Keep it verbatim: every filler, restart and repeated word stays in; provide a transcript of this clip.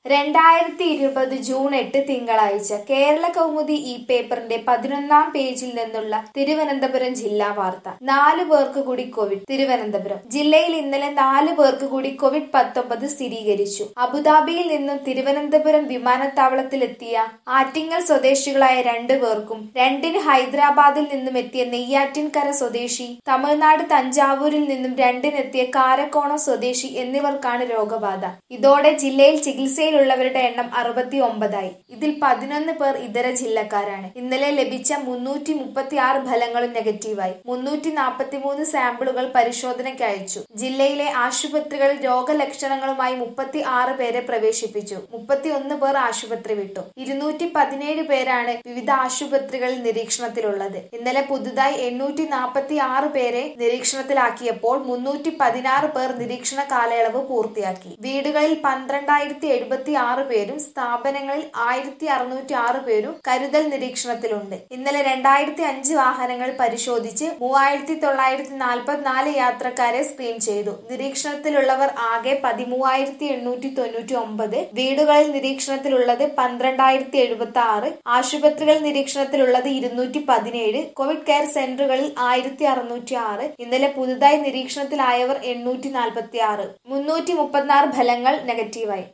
രണ്ടായിരത്തി ഇരുപത് ജൂൺ എട്ട് തിങ്കളാഴ്ച കേരള കൗമുദി ഈ പേപ്പറിന്റെ പതിനൊന്നാം പേജിൽ നിന്നുള്ള തിരുവനന്തപുരം ജില്ലാ വാർത്ത. നാലു പേർക്ക് കൂടി കോവിഡ്. തിരുവനന്തപുരം ജില്ലയിൽ ഇന്നലെ നാലു പേർക്ക് കൂടി കോവിഡ് പത്തൊമ്പത് സ്ഥിരീകരിച്ചു. അബുദാബിയിൽ നിന്നും തിരുവനന്തപുരം വിമാനത്താവളത്തിലെത്തിയ ആറ്റിങ്ങൽ സ്വദേശികളായ രണ്ടു പേർക്കും രണ്ടിന് ഹൈദരാബാദിൽ നിന്നും എത്തിയ നെയ്യാറ്റിൻകര സ്വദേശി, തമിഴ്നാട് തഞ്ചാവൂരിൽ നിന്നും രണ്ടിനെത്തിയ കാരക്കോണം സ്വദേശി എന്നിവർക്കാണ് രോഗബാധ. ഇതോടെ ജില്ലയിൽ ചികിത്സയിൽ ുള്ളവരുടെ എണ്ണം അറുപത്തി ഒമ്പതായി. ഇതിൽ പതിനൊന്ന് പേർ ഇതര ജില്ലക്കാരാണ്. ഇന്നലെ ലഭിച്ച മുന്നൂറ്റി മുപ്പത്തി ആറ് ഫലങ്ങളും നെഗറ്റീവായി. മുന്നൂറ്റി നാൽപ്പത്തി മൂന്ന് സാമ്പിളുകൾ പരിശോധനയ്ക്ക് അയച്ചു. ജില്ലയിലെ ആശുപത്രികളിൽ രോഗലക്ഷണങ്ങളുമായി മുപ്പത്തി ആറ് പേരെ പ്രവേശിപ്പിച്ചു. മുപ്പത്തി ഒന്ന് പേർ ആശുപത്രി വിട്ടു. ഇരുന്നൂറ്റി പതിനേഴ് പേരാണ് വിവിധ ആശുപത്രികളിൽ നിരീക്ഷണത്തിലുള്ളത്. ഇന്നലെ പുതുതായി എണ്ണൂറ്റി നാൽപ്പത്തി ആറ് പേരെ നിരീക്ഷണത്തിലാക്കിയപ്പോൾ മുന്നൂറ്റി പതിനാറ് പേർ നിരീക്ഷണ കാലയളവ് പൂർത്തിയാക്കി. വീടുകളിൽ പന്ത്രണ്ടായിരത്തി എഴുപത്തി ആറ് പേരും സ്ഥാപനങ്ങളിൽ ആയിരത്തി അറുന്നൂറ്റി ആറ് പേരും കരുതൽ നിരീക്ഷണത്തിലുണ്ട്. ഇന്നലെ രണ്ടായിരത്തി അഞ്ച് വാഹനങ്ങൾ പരിശോധിച്ച് മൂവായിരത്തി തൊള്ളായിരത്തി നാൽപ്പത്തിനാല് യാത്രക്കാരെ സ്ക്രീൻ ചെയ്തു. നിരീക്ഷണത്തിലുള്ളവർ ആകെ പതിമൂവായിരത്തി എണ്ണൂറ്റി തൊണ്ണൂറ്റി ഒമ്പത്. വീടുകളിൽ നിരീക്ഷണത്തിലുള്ളത് പന്ത്രണ്ടായിരത്തി എഴുപത്തി ആറ്. ആശുപത്രികൾ നിരീക്ഷണത്തിലുള്ളത് ഇരുന്നൂറ്റി പതിനേഴ്. കോവിഡ് കെയർ സെന്ററുകളിൽ ആയിരത്തി അറുന്നൂറ്റി ആറ്. ഇന്നലെ പുതുതായി നിരീക്ഷണത്തിലായവർ എണ്ണൂറ്റി നാൽപ്പത്തി ആറ്. മുന്നൂറ്റി മുപ്പത്തിനാറ് ഫലങ്ങൾ നെഗറ്റീവായി.